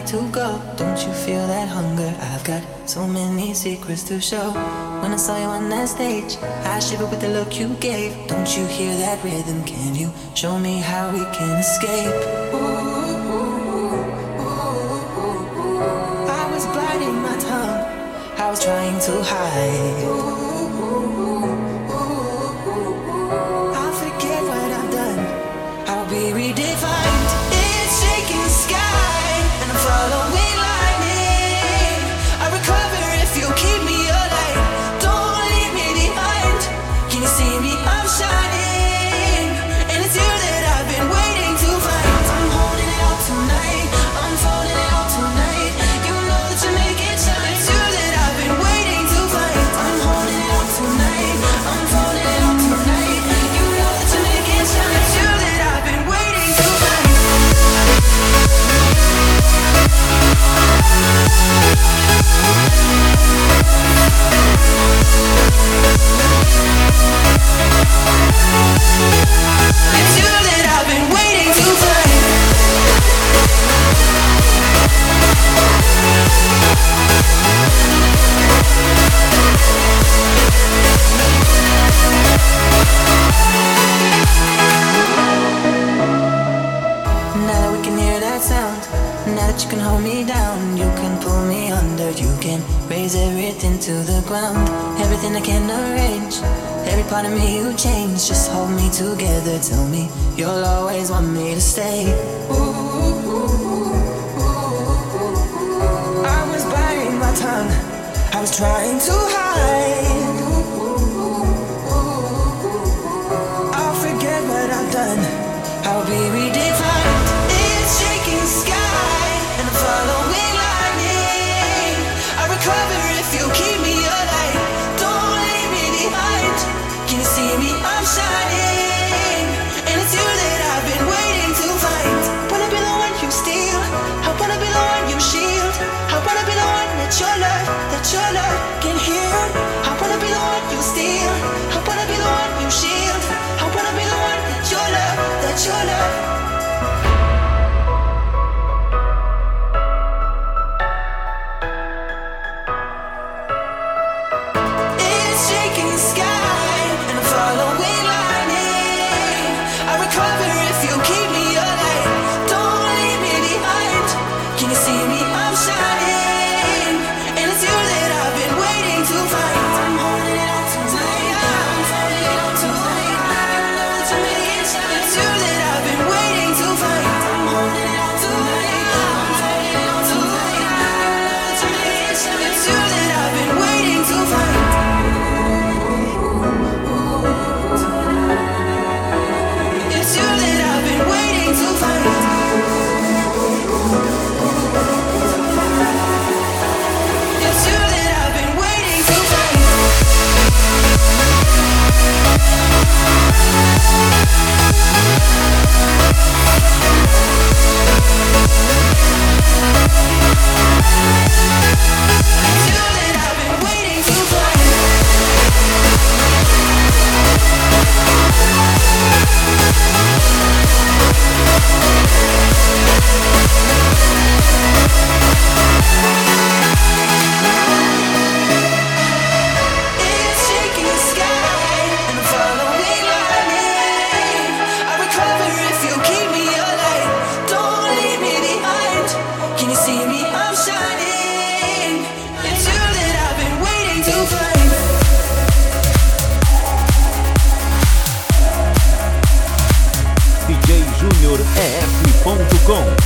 to go. Don't you feel that hunger? I've got so many secrets to show. When I saw you on that stage, I shivered with the look you gave. Don't you hear that rhythm? Can you show me how we can escape? I was biting my tongue, I was trying to hide. I'll forget what I've done, I'll be redefined. It's shaking the sky, and I'm following lightning. I recover if you keep me alive. Don't leave me behind. Can you see me? I'm shining, and it's you that I've been waiting to find. I'm holding it out tonight, I'm folding it out tonight. You know that you make it shine. It's you that I've been waiting to find. I'm holding it out tonight, I'm folding it out tonight. You know that you make it shine. It's you that I've been waiting to find. It's you that I've been waiting to find. Now that we can hear that sound, now that you can hold me down, you can pull me under, you can raise everything to the ground. Everything I can arrange, every part of me you change. Just hold me together, tell me you'll always want me to stay. I was biting my tongue, I was trying to hide. I'll forget what I've done, I'll be redefined. It's shaking the sky, and I'm following lightning. I recover if you keep me alive. Don't leave me behind. Can you see me? I'm shining, and it's you that I've been waiting to find. Wanna be the one you steal, I wanna be the one you shield. I wanna be the one that your love can heal. I wanna be the one you steal, I wanna be the one you shield. I wanna be the one that your love. It's shaking the sky, and I'm following lightning. I recover if you keep me alive. Don't leave me behind. Can you see me? I'm shining, and it's you that I've been waiting to find. I'm holding it out tonight, I'm folding it out tonight. You know that you make it shine. It's you that I've been waiting to find. I'm holding it out tonight, I'm folding it out tonight. You know that you make it shine. It's you that I've been waiting to find. It's you that I've been waiting to find. It's you that I've been waiting to find. It's you that I've been waiting to find. It's shaking the sky, and I'm following lightning. I recover if you keep me alive. Don't leave me behind. Can you see me? I'm shining. It's you that I've been waiting to find. DJJuniorEF.com